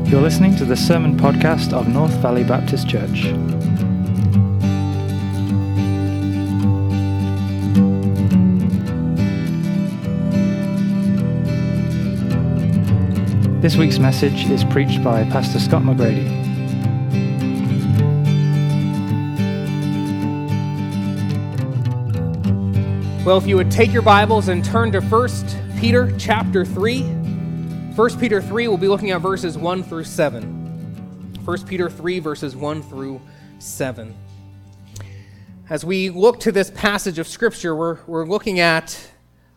You're listening to the Sermon Podcast of North Valley Baptist Church. This week's message is preached by Pastor Scott McGrady. Well, if you would take your Bibles and turn to 1 Peter chapter 3. 1 Peter 3, we'll be looking at verses 1 through 7. 1 Peter 3, verses 1 through 7. As we look to this passage of Scripture, we're looking at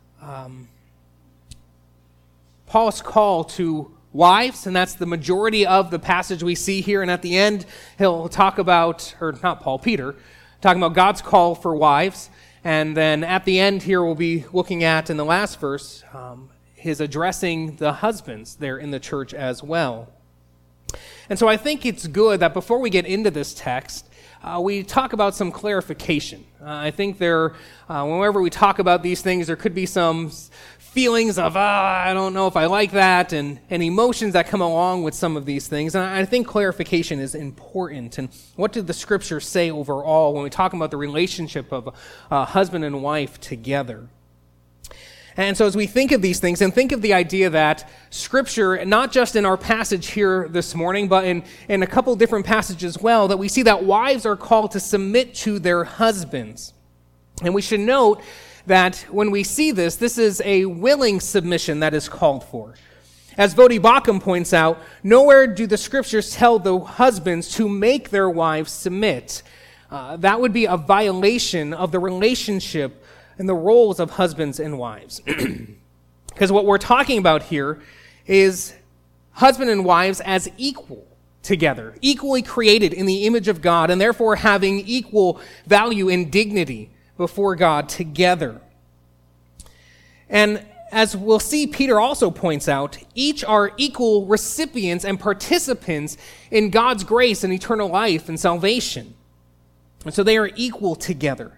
Paul's call to wives, and that's the majority of the passage we see here. And at the end, he'll talk about, or not Paul, Peter, talking about God's call for wives. And then at the end here, we'll be looking at, in the last verse, his addressing the husbands there in the church as well. And so I think it's good that before we get into this text, we talk about some clarification. I think whenever we talk about these things, there could be some feelings of, I don't know if I like that, and emotions that come along with some of these things. And I think clarification is important. And what did the Scripture say overall when we talk about the relationship of husband and wife together? And so as we think of these things, and think of the idea that Scripture, not just in our passage here this morning, but in a couple different passages as well, that we see that wives are called to submit to their husbands. And we should note that when we see this is a willing submission that is called for. As Voddie Baucham points out, nowhere do the Scriptures tell the husbands to make their wives submit. That would be a violation of the relationship and the roles of husbands and wives. Because what we're talking about here is husband and wives as equal together, equally created in the image of God, and therefore having equal value and dignity before God together. And as we'll see, Peter also points out, each are equal recipients and participants in God's grace and eternal life and salvation. And so they are equal together.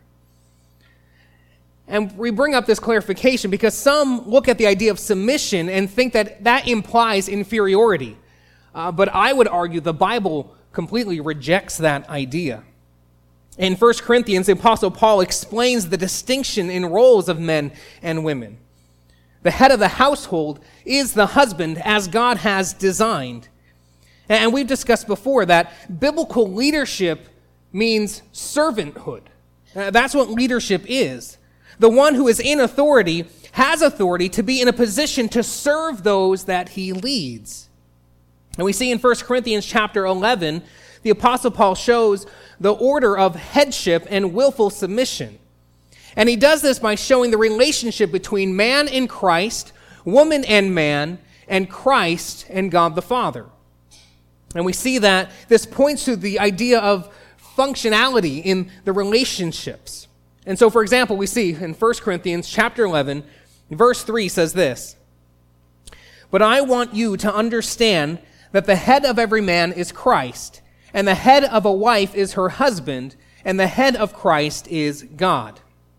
And we bring up this clarification because some look at the idea of submission and think that implies inferiority. But I would argue the Bible completely rejects that idea. In 1 Corinthians, the Apostle Paul explains the distinction in roles of men and women. The head of the household is the husband as God has designed. And we've discussed before that biblical leadership means servanthood. That's what leadership is. The one who is in authority has authority to be in a position to serve those that he leads. And we see in 1 Corinthians chapter 11, the Apostle Paul shows the order of headship and willful submission. And he does this by showing the relationship between man and Christ, woman and man, and Christ and God the Father. And we see that this points to the idea of functionality in the relationships. And so, for example, we see in 1 Corinthians chapter 11, verse 3 says this, "But I want you to understand that the head of every man is Christ, and the head of a wife is her husband, and the head of Christ is God."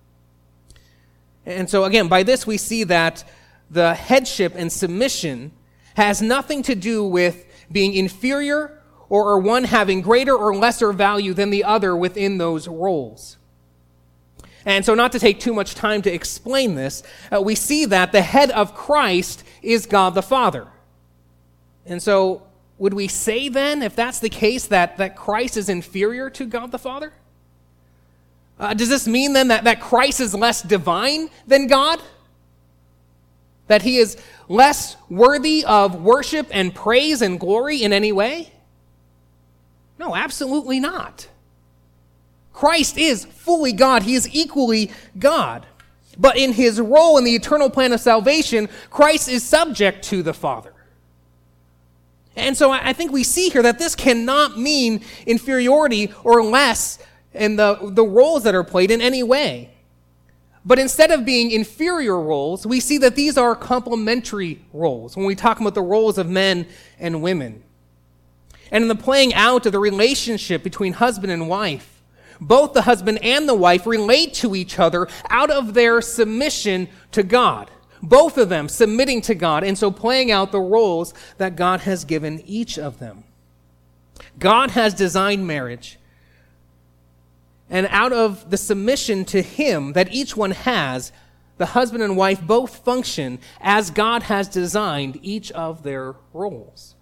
And so, again, by this we see that the headship and submission has nothing to do with being inferior or one having greater or lesser value than the other within those roles. And so not to take too much time to explain this, we see that the head of Christ is God the Father. And so would we say then, if that's the case, that Christ is inferior to God the Father? Does this mean then that Christ is less divine than God? That he is less worthy of worship and praise and glory in any way? No, absolutely not. Christ is fully God. He is equally God. But in his role in the eternal plan of salvation, Christ is subject to the Father. And so I think we see here that this cannot mean inferiority or less in the roles that are played in any way. But instead of being inferior roles, we see that these are complementary roles when we talk about the roles of men and women. And in the playing out of the relationship between husband and wife, both the husband and the wife relate to each other out of their submission to God. both of them submitting to God, and so playing out the roles that God has given each of them. God has designed marriage, and out of the submission to Him that each one has, the husband and wife both function as God has designed each of their roles.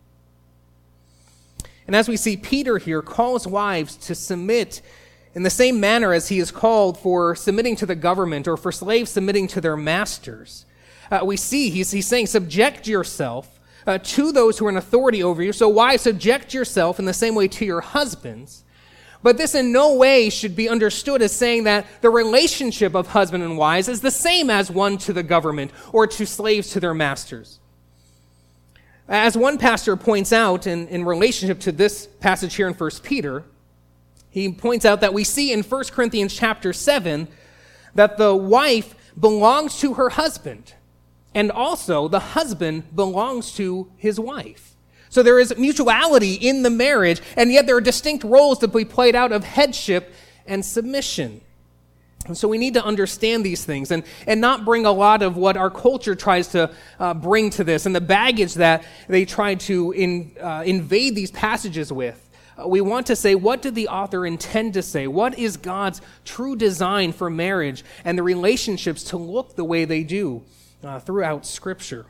And as we see, Peter here calls wives to submit in the same manner as he is called for submitting to the government or for slaves submitting to their masters. We see he's saying, subject yourself to those who are in authority over you. So wives, subject yourself in the same way to your husbands. But this in no way should be understood as saying that the relationship of husband and wives is the same as one to the government or to slaves to their masters. As one pastor points out in relationship to this passage here in 1 Peter, he points out that we see in 1 Corinthians chapter 7 that the wife belongs to her husband, and also the husband belongs to his wife. So there is mutuality in the marriage, and yet there are distinct roles to be played out of headship and submission. And so we need to understand these things and not bring a lot of what our culture tries to bring to this and the baggage that they try to invade these passages with. We want to say, what did the author intend to say? What is God's true design for marriage and the relationships to look the way they do throughout Scripture?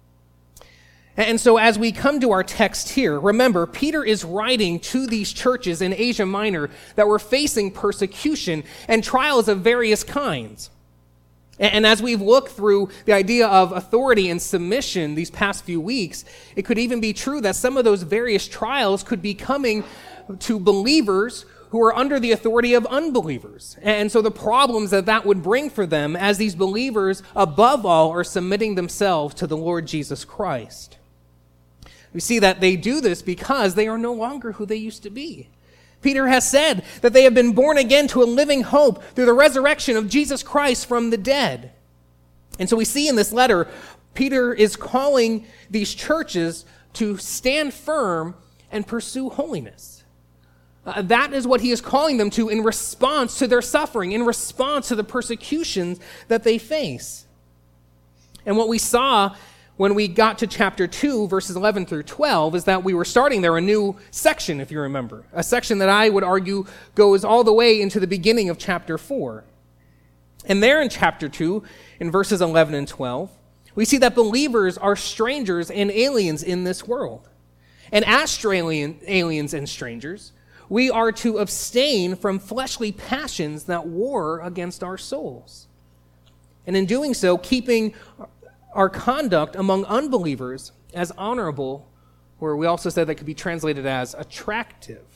And so as we come to our text here, remember, Peter is writing to these churches in Asia Minor that were facing persecution and trials of various kinds. And as we've looked through the idea of authority and submission these past few weeks, it could even be true that some of those various trials could be coming to believers who are under the authority of unbelievers. And so the problems that would bring for them as these believers, above all, are submitting themselves to the Lord Jesus Christ. We see that they do this because they are no longer who they used to be. Peter has said that they have been born again to a living hope through the resurrection of Jesus Christ from the dead. And so we see in this letter, Peter is calling these churches to stand firm and pursue holiness. That is what he is calling them to in response to their suffering, in response to the persecutions that they face. And what we saw when we got to chapter 2, verses 11 through 12, is that we were starting there a new section, if you remember. A section that I would argue goes all the way into the beginning of chapter 4. And there in chapter 2, in verses 11 and 12, we see that believers are strangers and aliens in this world. And as aliens and strangers, we are to abstain from fleshly passions that war against our souls. And in doing so, keeping our conduct among unbelievers as honorable, or we also said that could be translated as attractive.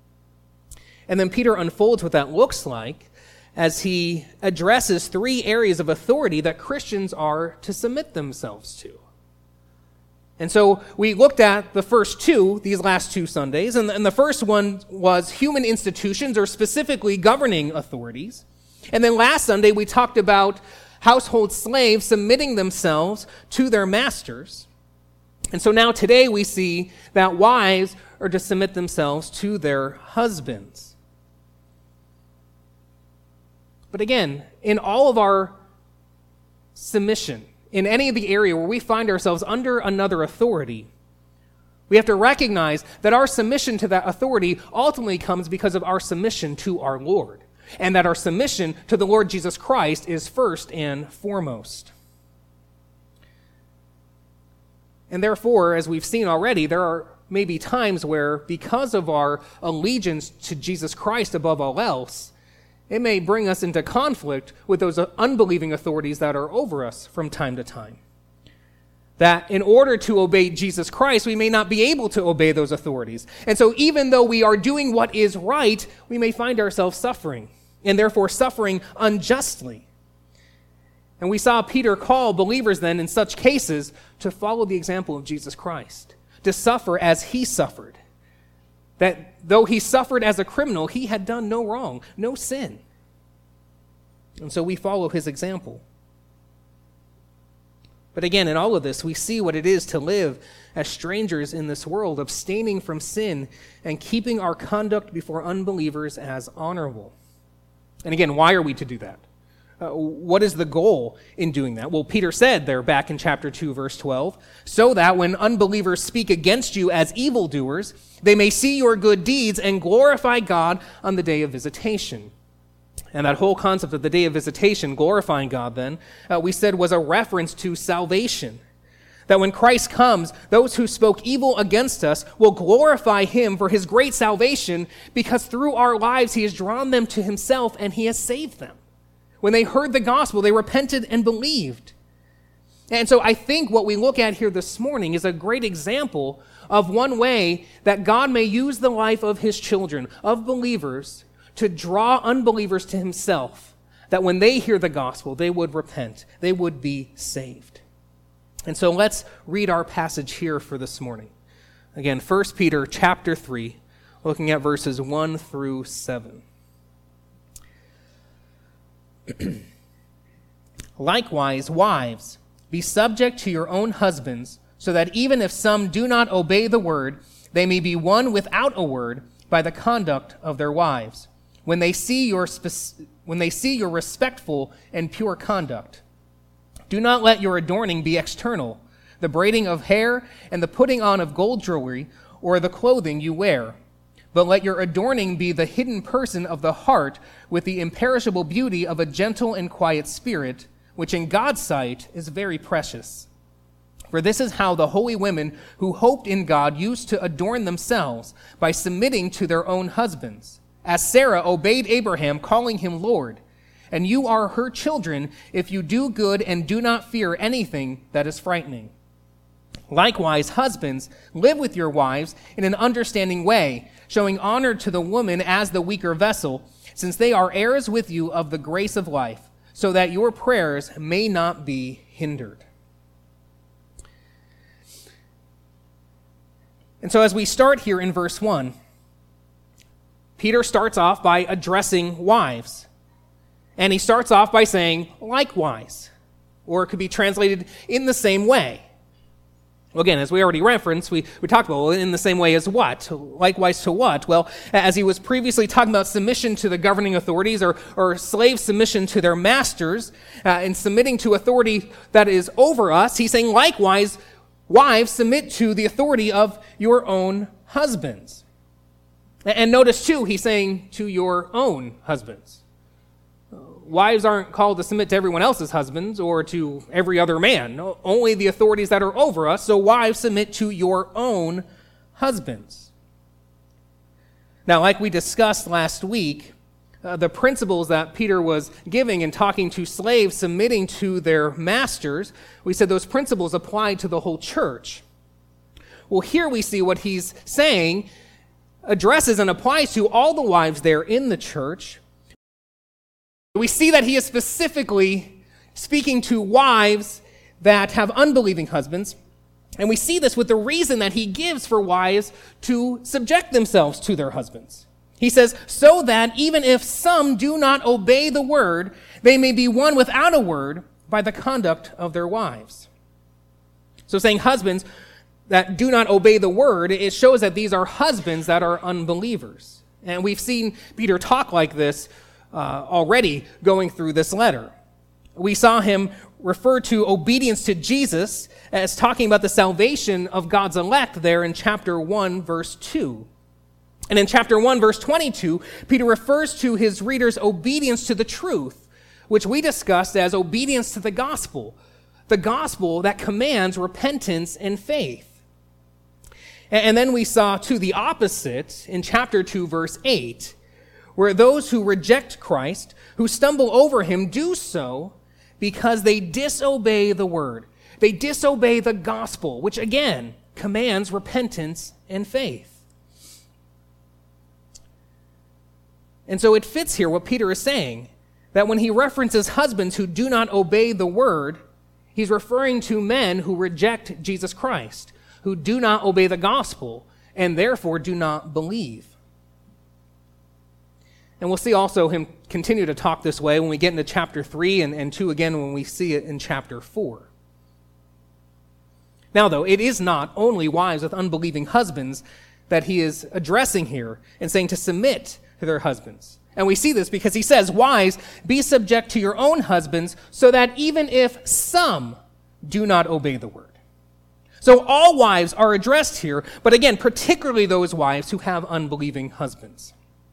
And then Peter unfolds what that looks like as he addresses 3 areas of authority that Christians are to submit themselves to. And so we looked at the first 2, these last 2 Sundays, and the first one was human institutions, or specifically governing authorities. And then last Sunday we talked about household slaves submitting themselves to their masters. And so now today we see that wives are to submit themselves to their husbands. But again, in all of our submission, in any of the area where we find ourselves under another authority, we have to recognize that our submission to that authority ultimately comes because of our submission to our Lord, and that our submission to the Lord Jesus Christ is first and foremost. And therefore, as we've seen already, there are maybe times where, because of our allegiance to Jesus Christ above all else, it may bring us into conflict with those unbelieving authorities that are over us from time to time. That in order to obey Jesus Christ, we may not be able to obey those authorities. And so even though we are doing what is right, we may find ourselves suffering, and therefore suffering unjustly. And we saw Peter call believers then in such cases to follow the example of Jesus Christ, to suffer as he suffered. That though he suffered as a criminal, he had done no wrong, no sin. And so we follow his example. But again, in all of this, we see what it is to live as strangers in this world, abstaining from sin and keeping our conduct before unbelievers as honorable. And again, why are we to do that? What is the goal in doing that? Well, Peter said there back in chapter 2, verse 12, so that when unbelievers speak against you as evildoers, they may see your good deeds and glorify God on the day of visitation. And that whole concept of the day of visitation, glorifying God then, we said was a reference to salvation. That when Christ comes, those who spoke evil against us will glorify him for his great salvation, because through our lives he has drawn them to himself and he has saved them. When they heard the gospel, they repented and believed. And so I think what we look at here this morning is a great example of one way that God may use the life of his children, of believers, to draw unbelievers to himself, that when they hear the gospel, they would repent, they would be saved. And so let's read our passage here for this morning. Again, 1 Peter chapter 3, looking at verses 1 through 7. Likewise, wives, be subject to your own husbands, so that even if some do not obey the word, they may be won without a word by the conduct of their wives, when they see your respectful and pure conduct. Do not let your adorning be external, the braiding of hair and the putting on of gold jewelry, or the clothing you wear. But let your adorning be the hidden person of the heart, with the imperishable beauty of a gentle and quiet spirit, which in God's sight is very precious. For this is how the holy women who hoped in God used to adorn themselves, by submitting to their own husbands, as Sarah obeyed Abraham, calling him Lord. And you are her children if you do good and do not fear anything that is frightening. Likewise, husbands, live with your wives in an understanding way, showing honor to the woman as the weaker vessel, since they are heirs with you of the grace of life, so that your prayers may not be hindered. And so as we start here in verse 1, Peter starts off by addressing wives. And he starts off by saying, likewise, or it could be translated in the same way. Well, again, as we already referenced, we talked about, well, in the same way as what? Likewise to what? Well, as he was previously talking about submission to the governing authorities, or slave submission to their masters, and submitting to authority that is over us, he's saying, likewise, wives, submit to the authority of your own husbands. And notice, too, he's saying to your own husbands. Wives aren't called to submit to everyone else's husbands or to every other man, only the authorities that are over us. So wives, submit to your own husbands. Now, like we discussed last week, the principles that Peter was giving and talking to slaves submitting to their masters, we said those principles apply to the whole church. Well, here we see what he's saying addresses and applies to all the wives there in the church. We see that he is specifically speaking to wives that have unbelieving husbands, and we see this with the reason that he gives for wives to subject themselves to their husbands. He says, so that even if some do not obey the word, they may be won without a word by the conduct of their wives. So saying husbands that do not obey the word, it shows that these are husbands that are unbelievers. And we've seen Peter talk like this already going through this letter. We saw him refer to obedience to Jesus as talking about the salvation of God's elect there in chapter 1, verse 2. And in chapter 1, verse 22, Peter refers to his readers' obedience to the truth, which we discussed as obedience to the gospel that commands repentance and faith. And then we saw, too, the opposite in chapter 2, verse 8, where those who reject Christ, who stumble over him, do so because they disobey the word. They disobey the gospel, which again commands repentance and faith. And so it fits here what Peter is saying, that when he references husbands who do not obey the word, he's referring to men who reject Jesus Christ, who do not obey the gospel, and therefore do not believe. And we'll see also him continue to talk this way when we get into chapter 3 and 2 again when we see it in chapter 4. Now, though, it is not only wives with unbelieving husbands that he is addressing here and saying to submit to their husbands. And we see this because he says, "Wives, be subject to your own husbands, so that even if some do not obey the word." So all wives are addressed here, but again, particularly those wives who have unbelieving husbands.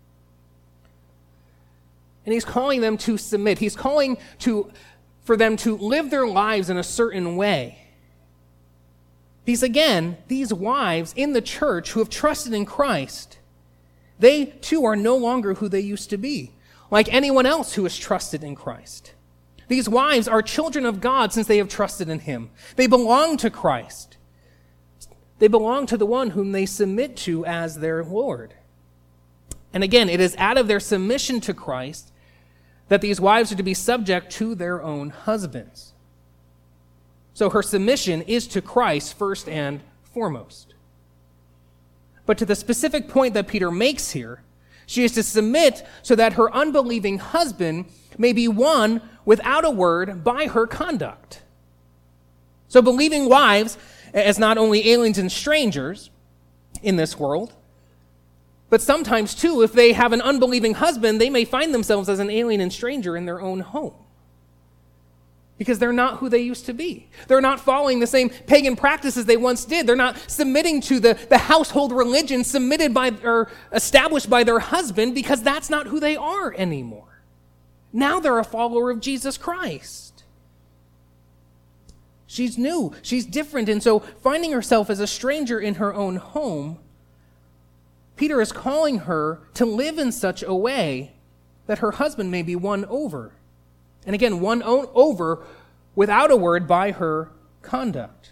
And he's calling them to submit. He's calling for them to live their lives in a certain way. Because again, these wives in the church who have trusted in Christ, they too are no longer who they used to be, like anyone else who has trusted in Christ. These wives are children of God since they have trusted in him. They belong to Christ. They belong to the one whom they submit to as their Lord. And again, it is out of their submission to Christ that these wives are to be subject to their own husbands. So her submission is to Christ first and foremost. But to the specific point that Peter makes here, she is to submit so that her unbelieving husband may be won without a word by her conduct. So believing wives as not only aliens and strangers in this world, but sometimes too, if they have an unbelieving husband, they may find themselves as an alien and stranger in their own home. Because they're not who they used to be. They're not following the same pagan practices they once did. They're not submitting to the household religion submitted by or established by their husband, because that's not who they are anymore. Now they're a follower of Jesus Christ. She's new. She's different. And so finding herself as a stranger in her own home, Peter is calling her to live in such a way that her husband may be won over. And again, won over without a word by her conduct.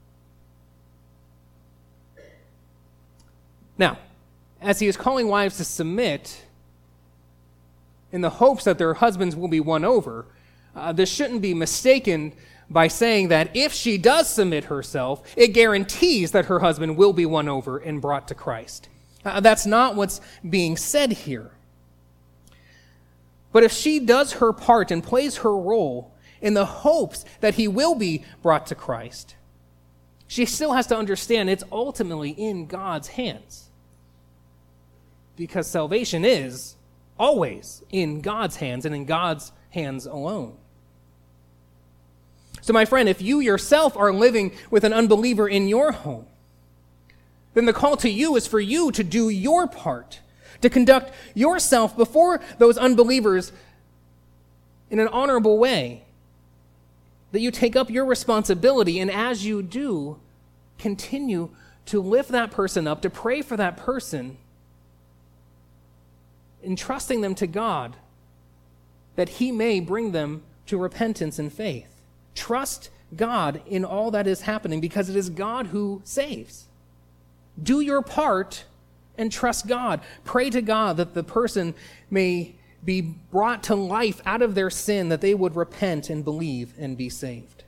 Now, as he is calling wives to submit in the hopes that their husbands will be won over, this shouldn't be mistaken by saying that if she does submit herself, it guarantees that her husband will be won over and brought to Christ. That's not what's being said here. But if she does her part and plays her role in the hopes that he will be brought to Christ, she still has to understand it's ultimately in God's hands. Because salvation is always in God's hands and in God's hands alone. So my friend, if you yourself are living with an unbeliever in your home, then the call to you is for you to do your part, to conduct yourself before those unbelievers in an honorable way, that you take up your responsibility, and as you do, continue to lift that person up, to pray for that person, entrusting them to God, that he may bring them to repentance and faith. Trust God in all that is happening, because it is God who saves. Do your part and trust God. Pray to God that the person may be brought to life out of their sin, that they would repent and believe and be saved.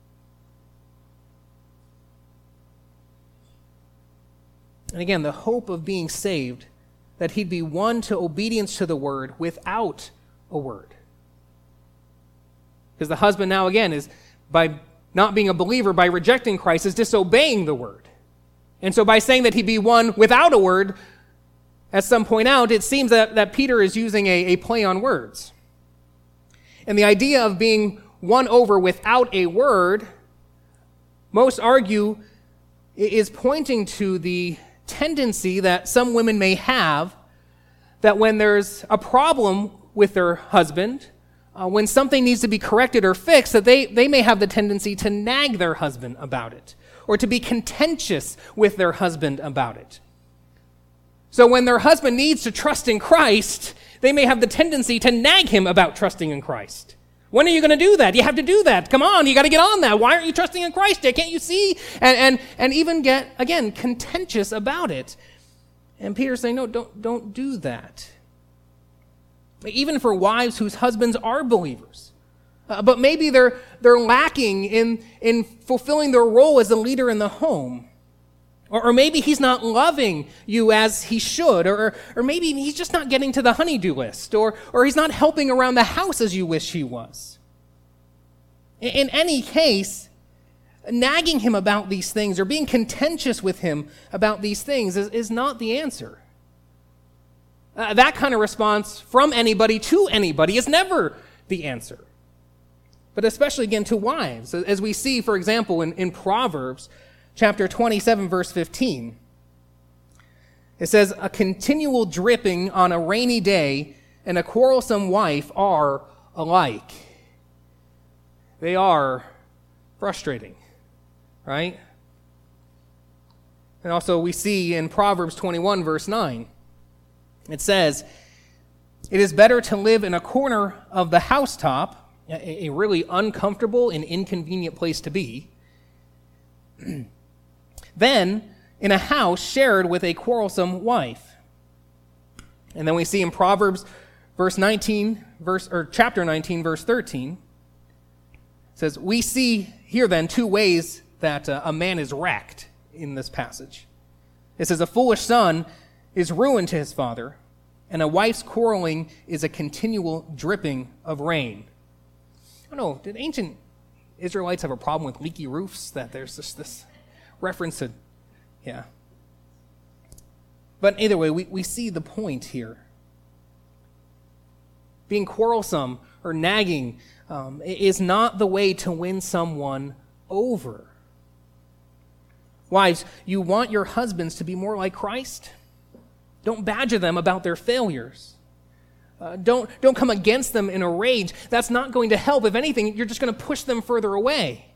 And again, the hope of being saved, that he'd be won to obedience to the word without a word. Because the husband now again is, by not being a believer, by rejecting Christ, is disobeying the word. And so by saying that he'd be won without a word, as some point out, it seems that Peter is using a play on words. And the idea of being won over without a word, most argue, is pointing to the tendency that some women may have, that when there's a problem with their husband, when something needs to be corrected or fixed, that they may have the tendency to nag their husband about it, or to be contentious with their husband about it. So when their husband needs to trust in Christ, they may have the tendency to nag him about trusting in Christ. When are you going to do that? You have to do that. Come on, you got to get on that. Why aren't you trusting in Christ yet? Can't you see? And even get, again, contentious about it. And Peter's saying, no, don't do that. Even for wives whose husbands are believers. But maybe they're lacking in fulfilling their role as a leader in the home. Or maybe he's not loving you as he should. Or maybe he's just not getting to the honey-do list. Or he's not helping around the house as you wish he was. In any case, nagging him about these things or being contentious with him about these things is not the answer. That kind of response from anybody to anybody is never the answer. But especially, again, to wives. As we see, for example, in Proverbs chapter 27, verse 15, it says, "A continual dripping on a rainy day and a quarrelsome wife are alike." They are frustrating, right? And also we see in Proverbs 21, verse 9, it says, "It is better to live in a corner of the housetop," a really uncomfortable and inconvenient place to be, "than in a house shared with a quarrelsome wife." And then we see in Proverbs chapter 19, verse 13, it says, "We see here then two ways that a man is wrecked in this passage." It says, "A foolish son is ruin to his father, and a wife's quarreling is a continual dripping of rain." I don't know, did ancient Israelites have a problem with leaky roofs? That there's just this reference to, yeah. But either way, we see the point here. Being quarrelsome or nagging is not the way to win someone over. Wives, you want your husbands to be more like Christ? Don't badger them about their failures. Don't come against them in a rage. That's not going to help. If anything, you're just going to push them further away.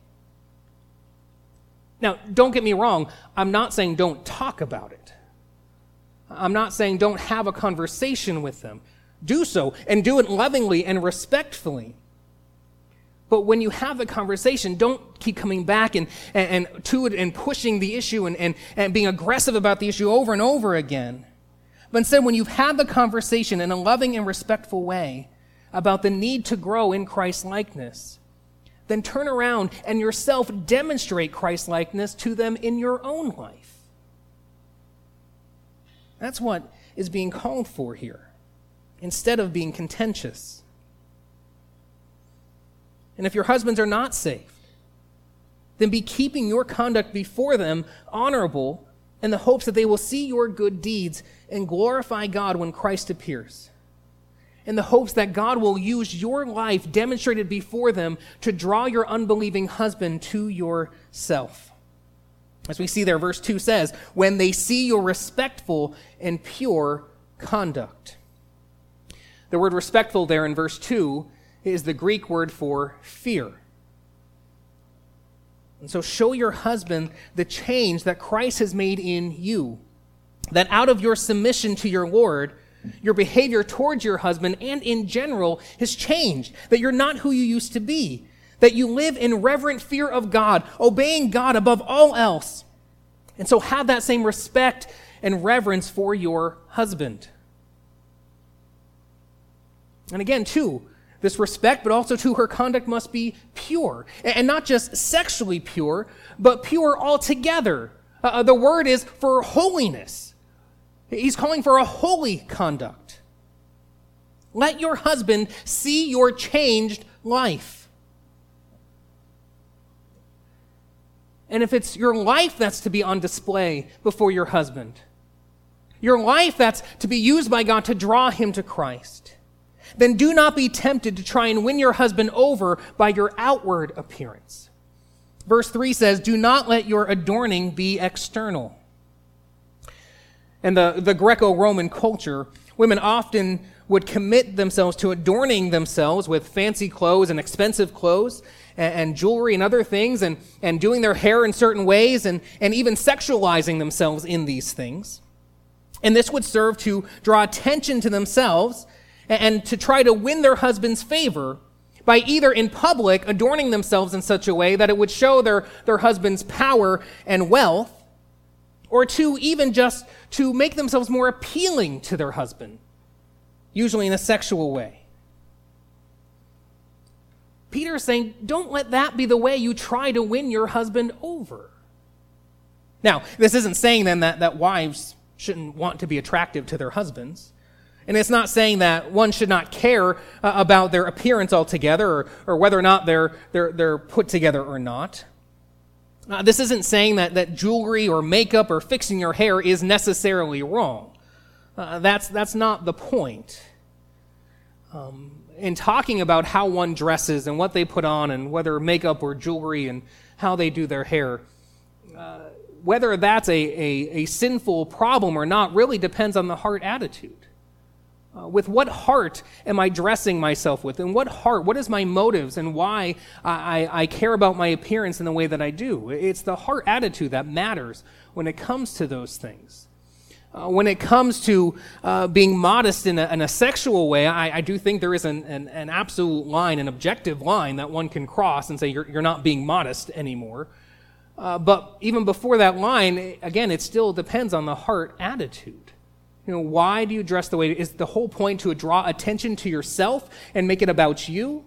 Now, don't get me wrong. I'm not saying don't talk about it. I'm not saying don't have a conversation with them. Do so, and do it lovingly and respectfully. But when you have the conversation, don't keep coming back and to it and pushing the issue and being aggressive about the issue over and over again. But instead, when you've had the conversation in a loving and respectful way about the need to grow in Christ-likeness, then turn around and yourself demonstrate Christ-likeness to them in your own life. That's what is being called for here, instead of being contentious. And if your husbands are not saved, then be keeping your conduct before them honorable in the hopes that they will see your good deeds and glorify God when Christ appears. In the hopes that God will use your life demonstrated before them to draw your unbelieving husband to yourself. As we see there, verse 2 says, "When they see your respectful and pure conduct." The word respectful there in verse 2 is the Greek word for fear. And so show your husband the change that Christ has made in you, that out of your submission to your Lord, your behavior towards your husband and in general has changed, that you're not who you used to be, that you live in reverent fear of God, obeying God above all else. And so have that same respect and reverence for your husband. And again, too, this respect, but also too, her conduct must be pure. And not just sexually pure, but pure altogether. The word is for holiness. He's calling for a holy conduct. Let your husband see your changed life. And if it's your life that's to be on display before your husband, your life that's to be used by God to draw him to Christ, then do not be tempted to try and win your husband over by your outward appearance. Verse 3 says, "Do not let your adorning be external." In the Greco-Roman culture, women often would commit themselves to adorning themselves with fancy clothes and expensive clothes and jewelry and other things and doing their hair in certain ways and even sexualizing themselves in these things. And this would serve to draw attention to themselves and to try to win their husband's favor by either in public adorning themselves in such a way that it would show their husband's power and wealth, or two, even just to make themselves more appealing to their husband, usually in a sexual way. Peter is saying, don't let that be the way you try to win your husband over. Now, this isn't saying then that wives shouldn't want to be attractive to their husbands. And it's not saying that one should not care about their appearance altogether or whether or not they're put together or not. This isn't saying that jewelry or makeup or fixing your hair is necessarily wrong. That's not the point. In talking about how one dresses and what they put on and whether makeup or jewelry and how they do their hair, whether that's a sinful problem or not really depends on the heart attitude. With what heart am I dressing myself with? And what is my motives and why I care about my appearance in the way that I do? It's the heart attitude that matters when it comes to those things. When it comes to being modest in a sexual way, I do think there is an absolute line, an objective line that one can cross and say you're not being modest anymore. But even before that line, again, it still depends on the heart attitude. Why do you dress the way? Is the whole point to draw attention to yourself and make it about you?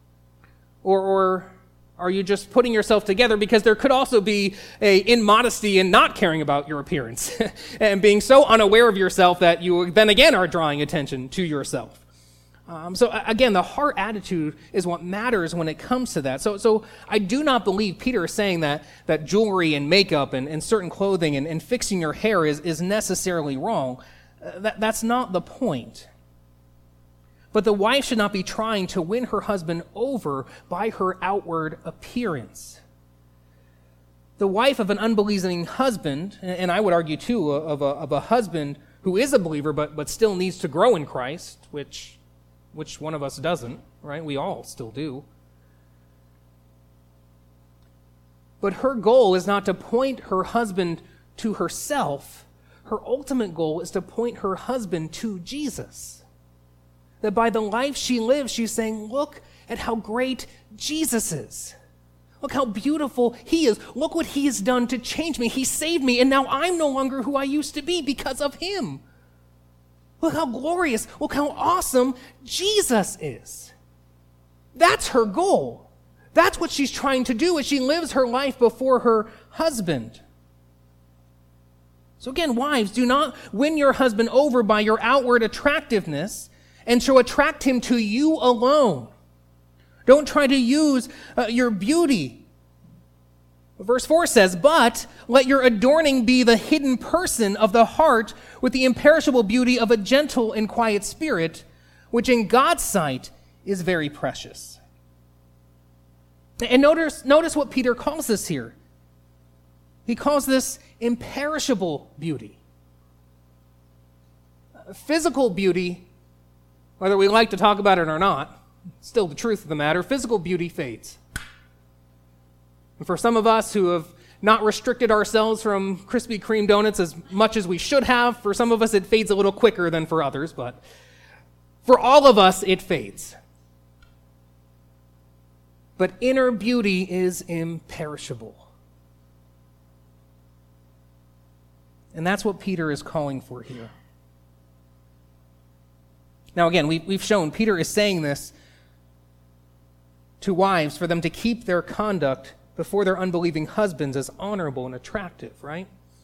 Or are you just putting yourself together because there could also be a immodesty in not caring about your appearance and being so unaware of yourself that you then again are drawing attention to yourself? So again, the heart attitude is what matters when it comes to that. So I do not believe Peter is saying that jewelry and makeup and certain clothing and fixing your hair is necessarily wrong. That's not the point. But the wife should not be trying to win her husband over by her outward appearance. The wife of an unbelieving husband, and I would argue too of a husband who is a believer but still needs to grow in Christ, which one of us doesn't, right? We all still do. But her goal is not to point her husband to herself. Her ultimate goal is to point her husband to Jesus. That by the life she lives, she's saying, look at how great Jesus is. Look how beautiful he is. Look what he has done to change me. He saved me, and now I'm no longer who I used to be because of him. Look how glorious, look how awesome Jesus is. That's her goal. That's what she's trying to do as she lives her life before her husband. So again, wives, do not win your husband over by your outward attractiveness and so attract him to you alone. Don't try to use your beauty. Verse 4 says, but let your adorning be the hidden person of the heart with the imperishable beauty of a gentle and quiet spirit, which in God's sight is very precious. And notice what Peter calls this here. He calls this imperishable beauty. Physical beauty, whether we like to talk about it or not, still the truth of the matter, physical beauty fades. And for some of us who have not restricted ourselves from Krispy Kreme donuts as much as we should have, for some of us it fades a little quicker than for others, but for all of us it fades. But inner beauty is imperishable. And that's what Peter is calling for here. Now again, we've shown Peter is saying this to wives for them to keep their conduct before their unbelieving husbands as honorable and attractive, right?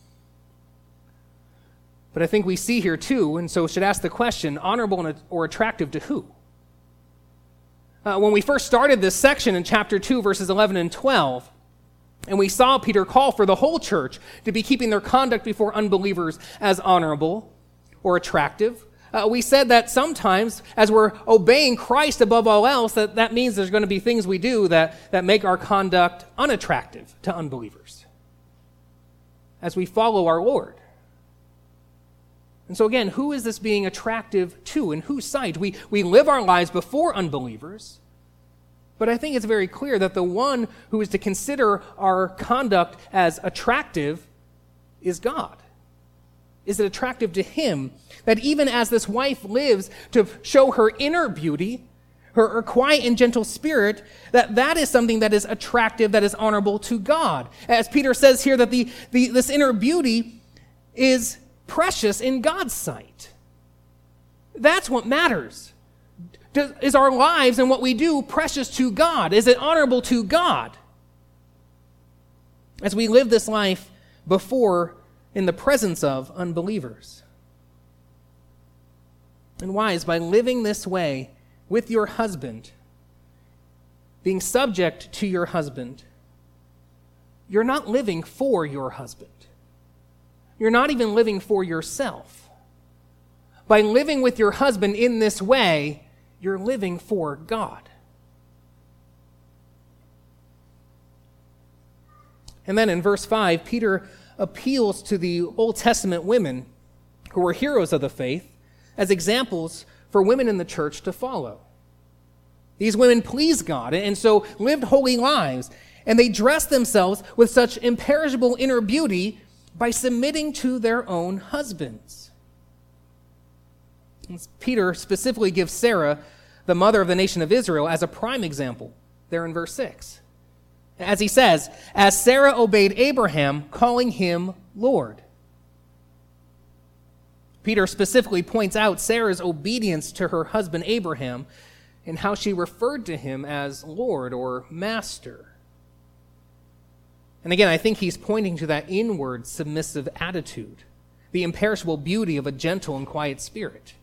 But I think we see here too, and so should ask the question, honorable or attractive to who? When we first started this section in chapter 2, verses 11 and 12, and we saw Peter call for the whole church to be keeping their conduct before unbelievers as honorable or attractive. We said that sometimes, as we're obeying Christ above all else, that means there's going to be things we do that make our conduct unattractive to unbelievers as we follow our Lord. And so again, who is this being attractive to? In whose sight? We live our lives before unbelievers, but I think it's very clear that the one who is to consider our conduct as attractive is God. Is it attractive to him that even as this wife lives to show her inner beauty, her quiet and gentle spirit, that is something that is attractive, that is honorable to God? As Peter says here, that this inner beauty is precious in God's sight. That's what matters. Is our lives and what we do precious to God? Is it honorable to God? As we live this life before, in the presence of unbelievers. And wives, by living this way with your husband, being subject to your husband, you're not living for your husband. You're not even living for yourself. by living with your husband in this way, you're living for God. And then in verse 5, Peter appeals to the Old Testament women who were heroes of the faith as examples for women in the church to follow. These women pleased God and so lived holy lives, and they dressed themselves with such imperishable inner beauty by submitting to their own husbands. And Peter specifically gives Sarah, the mother of the nation of Israel, as a prime example there in verse 6. As he says, as Sarah obeyed Abraham, calling him Lord. Peter specifically points out Sarah's obedience to her husband Abraham and how she referred to him as Lord or Master. And again, I think he's pointing to that inward submissive attitude, the imperishable beauty of a gentle and quiet spirit.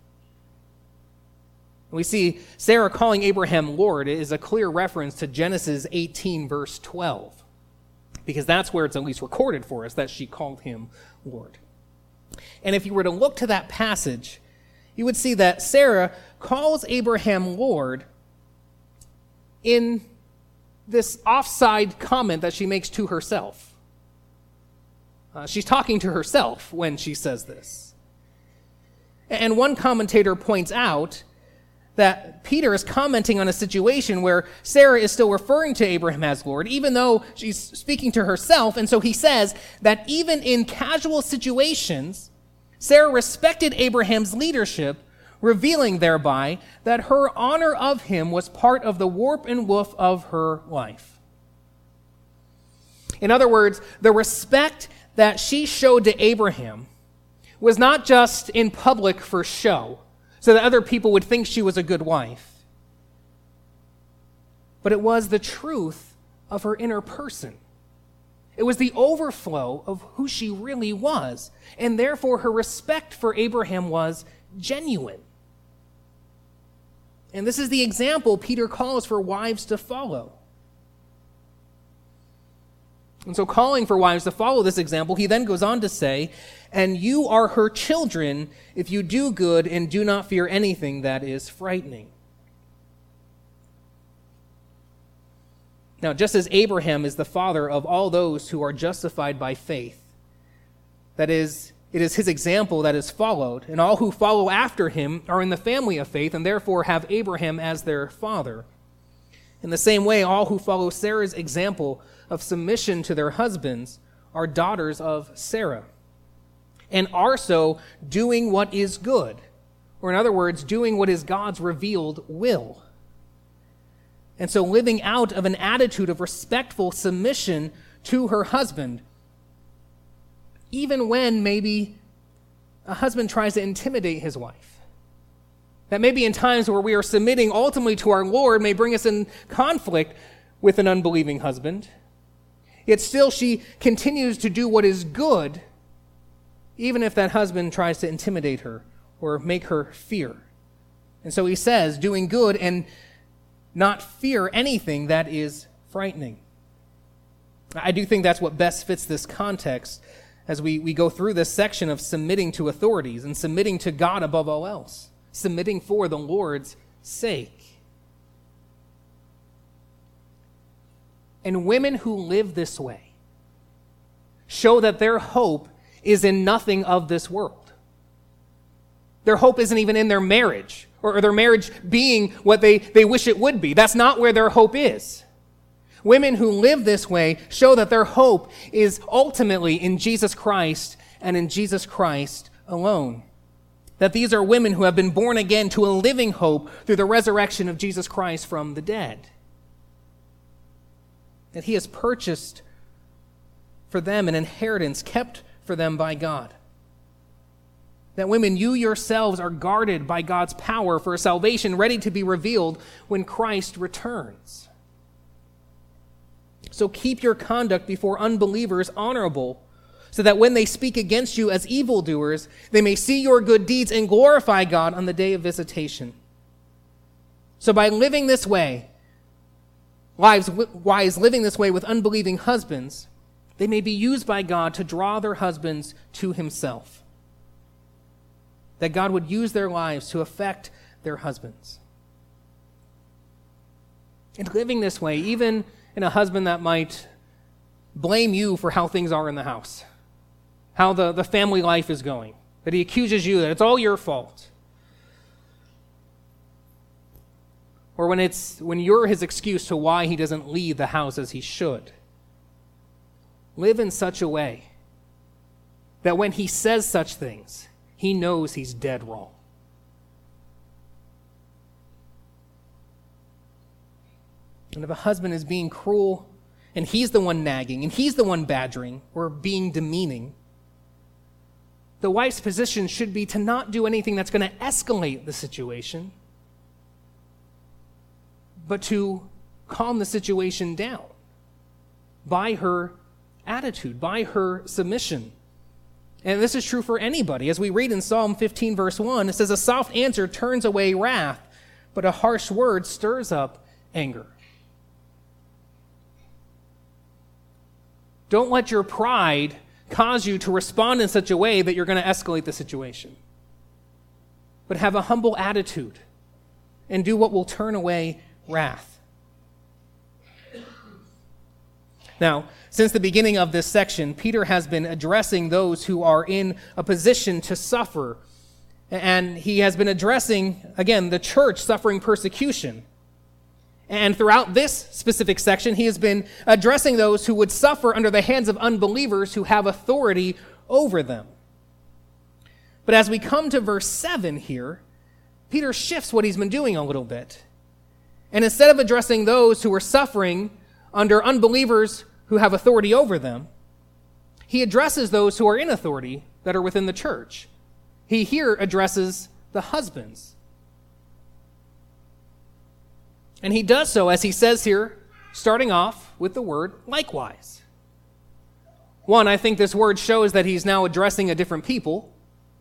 We see Sarah calling Abraham Lord is a clear reference to Genesis 18, verse 12, because that's where it's at least recorded for us that she called him Lord. And if you were to look to that passage, you would see that Sarah calls Abraham Lord in this offside comment that she makes to herself. She's talking to herself when she says this. And one commentator points out that Peter is commenting on a situation where Sarah is still referring to Abraham as Lord, even though she's speaking to herself. And so he says that even in casual situations, Sarah respected Abraham's leadership, revealing thereby that her honor of him was part of the warp and woof of her life. In other words, the respect that she showed to Abraham was not just in public for show, so that other people would think she was a good wife, but it was the truth of her inner person. It was the overflow of who she really was, and therefore her respect for Abraham was genuine. And this is the example Peter calls for wives to follow. And so calling for wives to follow this example, he then goes on to say, and you are her children if you do good and do not fear anything that is frightening. Now, just as Abraham is the father of all those who are justified by faith, that is, it is his example that is followed, and all who follow after him are in the family of faith and therefore have Abraham as their father. In the same way, all who follow Sarah's example of submission to their husbands are daughters of Sarah, and are so doing what is good, or in other words, doing what is God's revealed will. And so living out of an attitude of respectful submission to her husband, even when maybe a husband tries to intimidate his wife. That maybe in times where we are submitting ultimately to our Lord may bring us in conflict with an unbelieving husband. Yet still she continues to do what is good, even if that husband tries to intimidate her or make her fear. And so he says, doing good and not fear anything that is frightening. I do think that's what best fits this context as we go through this section of submitting to authorities and submitting to God above all else, submitting for the Lord's sake. And women who live this way show that their hope is in nothing of this world. Their hope isn't even in their marriage, or their marriage being what they wish it would be. That's not where their hope is. Women who live this way show that their hope is ultimately in Jesus Christ and in Jesus Christ alone. That these are women who have been born again to a living hope through the resurrection of Jesus Christ from the dead. That he has purchased for them an inheritance kept for them by God. That women, you yourselves are guarded by God's power for a salvation ready to be revealed when Christ returns. So keep your conduct before unbelievers honorable, so that when they speak against you as evildoers, they may see your good deeds and glorify God on the day of visitation. So by living this way, wives living this way with unbelieving husbands, they may be used by God to draw their husbands to himself. that God would use their lives to affect their husbands. And living this way, even in a husband that might blame you for how things are in the house, how the family life is going, that he accuses you that it's all your fault. Or when you're his excuse to why he doesn't lead the house as he should. Live in such a way that when he says such things, he knows he's dead wrong. And if a husband is being cruel, and he's the one nagging, and he's the one badgering, or being demeaning, the wife's position should be to not do anything that's going to escalate the situation, but to calm the situation down by her attitude, by her submission. And this is true for anybody. As we read in Psalm 15, verse 1, it says, "A soft answer turns away wrath, but a harsh word stirs up anger." Don't let your pride cause you to respond in such a way that you're going to escalate the situation. But have a humble attitude and do what will turn away wrath. Now, since the beginning of this section, Peter has been addressing those who are in a position to suffer. And he has been addressing, again, the church suffering persecution. And throughout this specific section, he has been addressing those who would suffer under the hands of unbelievers who have authority over them. But as we come to verse 7 here, Peter shifts what he's been doing a little bit. And instead of addressing those who are suffering under unbelievers who have authority over them, he addresses those who are in authority that are within the church. He here addresses the husbands. And he does so, as he says here, starting off with the word likewise. One, I think this word shows that he's now addressing a different people.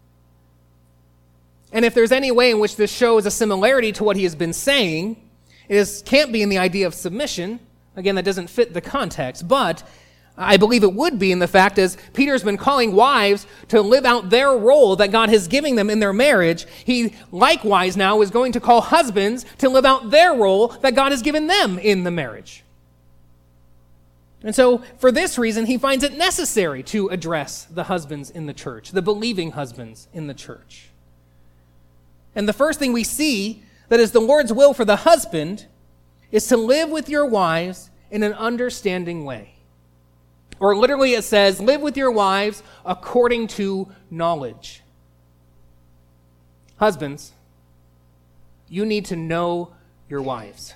And if there's any way in which this shows a similarity to what he has been saying, can't be in the idea of submission. Again, that doesn't fit the context, but I believe it would be in the fact as Peter's been calling wives to live out their role that God is giving them in their marriage, he likewise now is going to call husbands to live out their role that God has given them in the marriage. And so for this reason, he finds it necessary to address the husbands in the church, the believing husbands in the church. And the first thing we see that is the Lord's will for the husband is to live with your wives in an understanding way. Or literally it says, live with your wives according to knowledge. Husbands, you need to know your wives.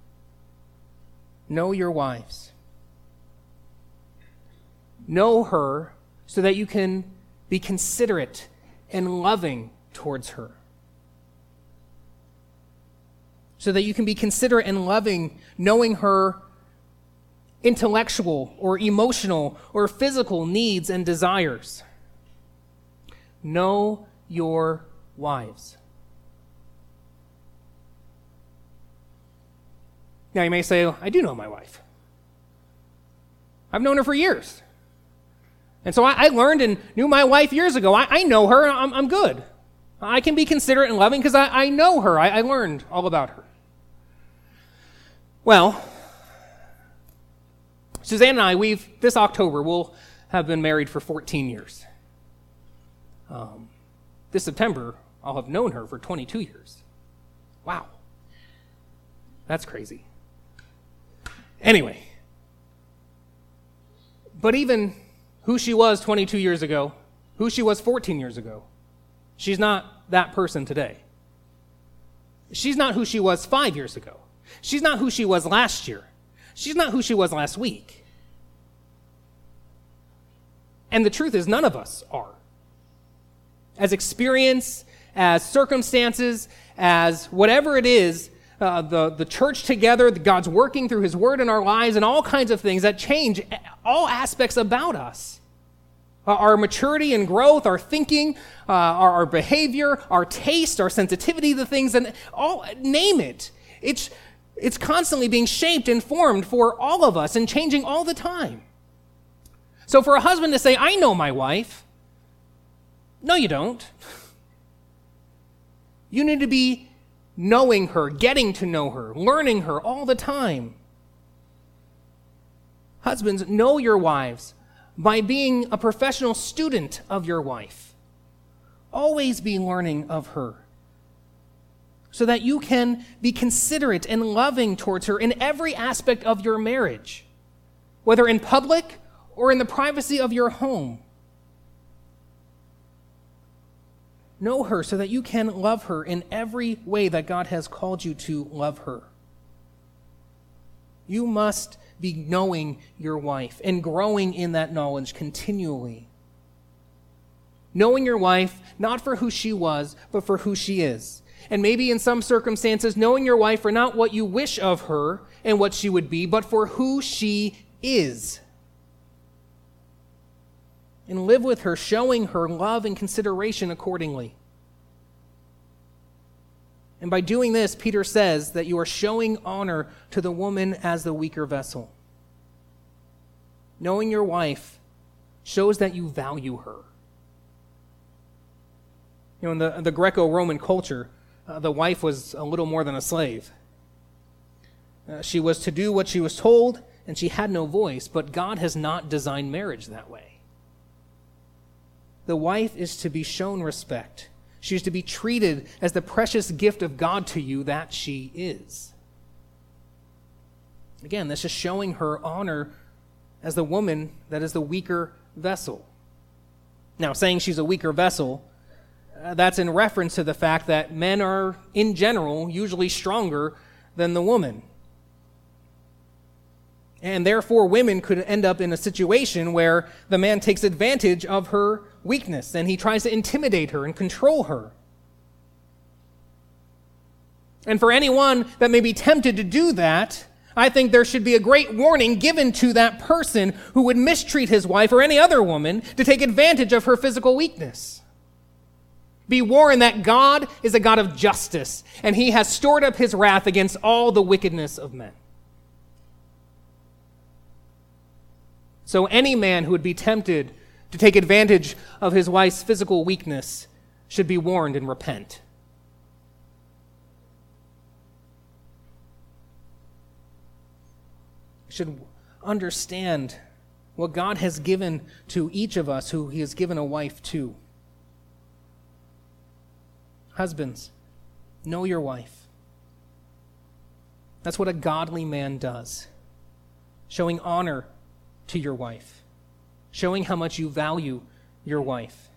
Know your wives. Know her so that you can be considerate and loving towards her. So that you can be considerate and loving, knowing her intellectual or emotional or physical needs and desires. Know your wives. Now you may say, I do know my wife. I've known her for years. And so I learned and knew my wife years ago. I know her, I'm good. I can be considerate and loving because I know her. I learned all about her. Well, Suzanne and I, this October, we'll have been married for 14 years. This September, I'll have known her for 22 years. Wow. That's crazy. Anyway. But even who she was 22 years ago, who she was 14 years ago, she's not that person today. She's not who she was 5 years ago. She's not who she was last year. She's not who she was last week. And the truth is, none of us are. As experience, as circumstances, as whatever it is, the church together, God's working through his word in our lives and all kinds of things that change all aspects about us. Our maturity and growth, our thinking, our behavior, our taste, our sensitivity to things, and all, name it. It's constantly being shaped and formed for all of us and changing all the time. So for a husband to say, I know my wife, no, you don't. You need to be knowing her, getting to know her, learning her all the time. Husbands, know your wives by being a professional student of your wife. Always be learning of her so that you can be considerate and loving towards her in every aspect of your marriage, whether in public or in the privacy of your home. Know her so that you can love her in every way that God has called you to love her. You must be knowing your wife and growing in that knowledge continually. Knowing your wife, not for who she was, but for who she is. And maybe in some circumstances, knowing your wife for not what you wish of her and what she would be, but for who she is. And live with her, showing her love and consideration accordingly. And by doing this, Peter says that you are showing honor to the woman as the weaker vessel. Knowing your wife shows that you value her. You know, in the Greco-Roman culture, the wife was a little more than a slave. She was to do what she was told, and she had no voice, but God has not designed marriage that way. The wife is to be shown respect. She is to be treated as the precious gift of God to you that she is. Again, this is showing her honor as the woman that is the weaker vessel. Now, saying she's a weaker vessel, that's in reference to the fact that men are, in general, usually stronger than the woman. And therefore, women could end up in a situation where the man takes advantage of her weakness and he tries to intimidate her and control her. And for anyone that may be tempted to do that, I think there should be a great warning given to that person who would mistreat his wife or any other woman to take advantage of her physical weakness. Be warned that God is a God of justice, and he has stored up his wrath against all the wickedness of men. So any man who would be tempted to take advantage of his wife's physical weakness should be warned and repent. Should understand what God has given to each of us who he has given a wife to. Husbands, know your wife. That's what a godly man does. Showing honor to your wife. Showing how much you value your wife.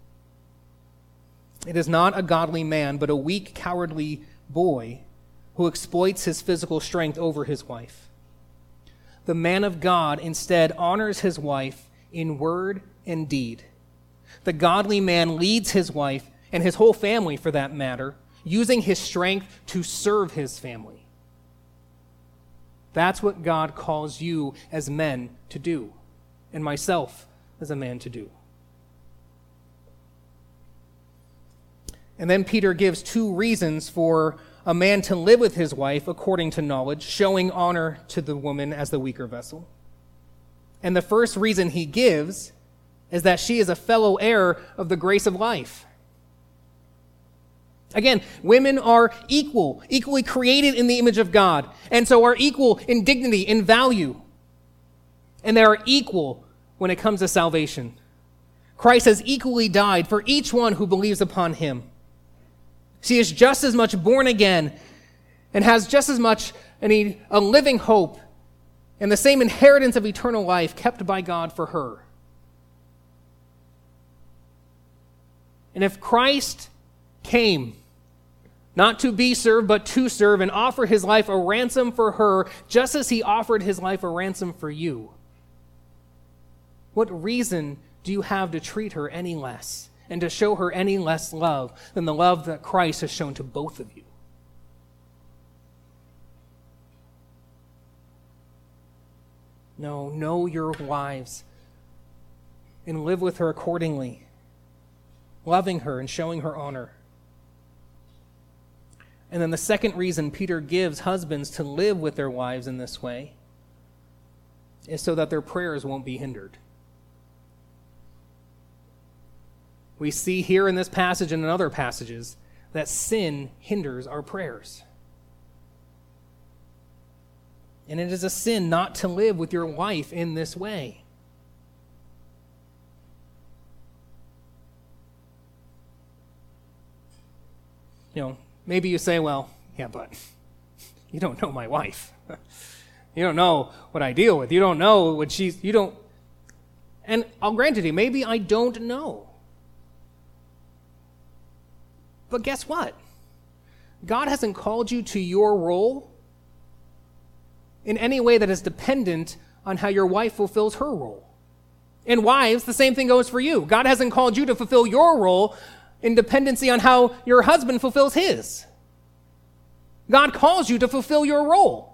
It is not a godly man, but a weak, cowardly boy who exploits his physical strength over his wife. The man of God instead honors his wife in word and deed. The godly man leads his wife, and his whole family for that matter, using his strength to serve his family. That's what God calls you as men to do, and myself as a man to do. And then Peter gives two reasons for a man to live with his wife according to knowledge, showing honor to the woman as the weaker vessel. And the first reason he gives is that she is a fellow heir of the grace of life. Again, women are equally created in the image of God, and so are equal in dignity, in value. And they are equal when it comes to salvation. Christ has equally died for each one who believes upon him. She is just as much born again and has just as much a living hope and the same inheritance of eternal life kept by God for her. And if Christ came not to be served, but to serve and offer his life a ransom for her, just as he offered his life a ransom for you, what reason do you have to treat her any less and to show her any less love than the love that Christ has shown to both of you? No, know your wives and live with her accordingly, loving her and showing her honor. And then the second reason Peter gives husbands to live with their wives in this way is so that their prayers won't be hindered. We see here in this passage and in other passages that sin hinders our prayers. And it is a sin not to live with your wife in this way. Maybe you say, well, yeah, but you don't know my wife. You don't know what I deal with. You don't know what and I'll grant it to you, maybe I don't know. But guess what? God hasn't called you to your role in any way that is dependent on how your wife fulfills her role. And wives, the same thing goes for you. God hasn't called you to fulfill your role in dependency on how your husband fulfills his. God calls you to fulfill your role.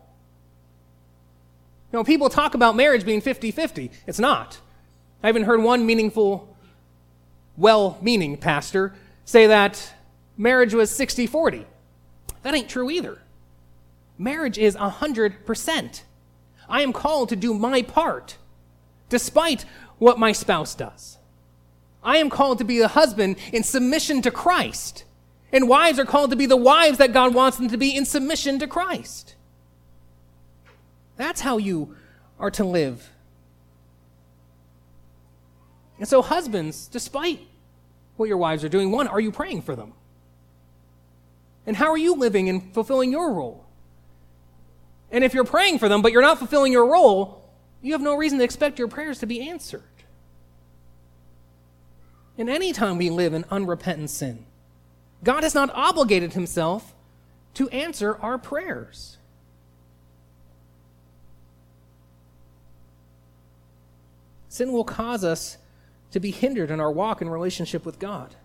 People talk about marriage being 50-50. It's not. I haven't heard one meaningful, well-meaning pastor say that marriage was 60-40. That ain't true either. Marriage is 100%. I am called to do my part, despite what my spouse does. I am called to be the husband in submission to Christ. And wives are called to be the wives that God wants them to be in submission to Christ. That's how you are to live. And so husbands, despite what your wives are doing, one, are you praying for them? And how are you living and fulfilling your role? And if you're praying for them, but you're not fulfilling your role, you have no reason to expect your prayers to be answered. And any time we live in unrepentant sin, God has not obligated himself to answer our prayers. Sin will cause us to be hindered in our walk in relationship with God.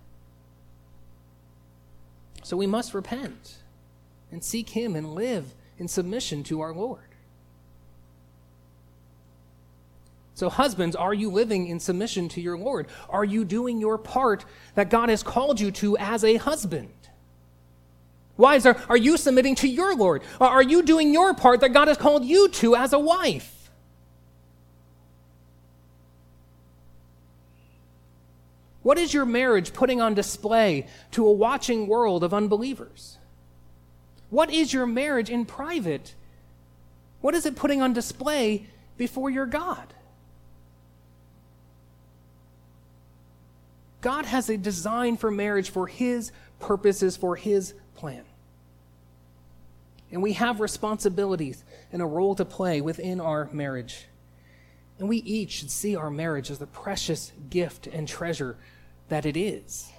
So we must repent and seek him and live in submission to our Lord. So husbands, are you living in submission to your Lord? Are you doing your part that God has called you to as a husband? Wives, are you submitting to your Lord? Are you doing your part that God has called you to as a wife? What is your marriage putting on display to a watching world of unbelievers? What is your marriage in private? What is it putting on display before your God? God has a design for marriage for his purposes, for his plan. And we have responsibilities and a role to play within our marriage. And we each should see our marriage as the precious gift and treasure that it is.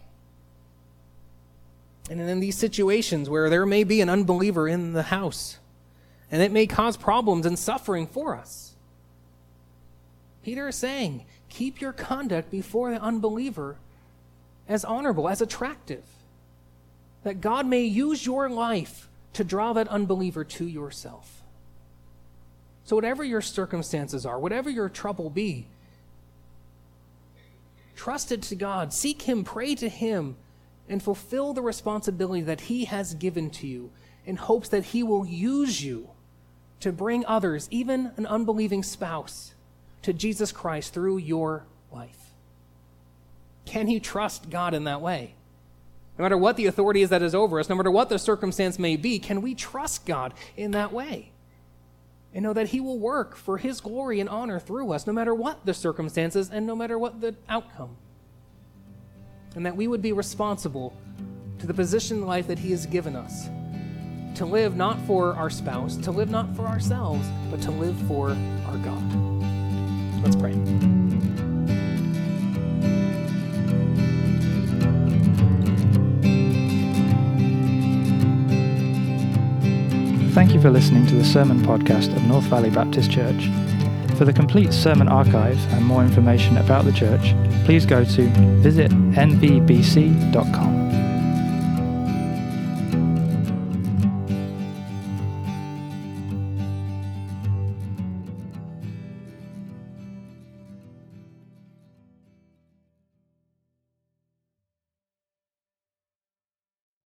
And in these situations where there may be an unbeliever in the house, and it may cause problems and suffering for us, Peter is saying, keep your conduct before the unbeliever as honorable, as attractive, that God may use your life to draw that unbeliever to yourself. So whatever your circumstances are, whatever your trouble be, trust it to God, seek him, pray to him, and fulfill the responsibility that he has given to you in hopes that he will use you to bring others, even an unbelieving spouse, to Jesus Christ through your life. Can you trust God in that way? No matter what the authority is that is over us, no matter what the circumstance may be, can we trust God in that way? And know that he will work for his glory and honor through us, no matter what the circumstances and no matter what the outcome. And that we would be responsible to the position in life that he has given us, to live not for our spouse, to live not for ourselves, but to live for our God. Let's pray. Thank you for listening to the sermon podcast of North Valley Baptist Church. For the complete sermon archive and more information about the church, please go to visitnvbc.com.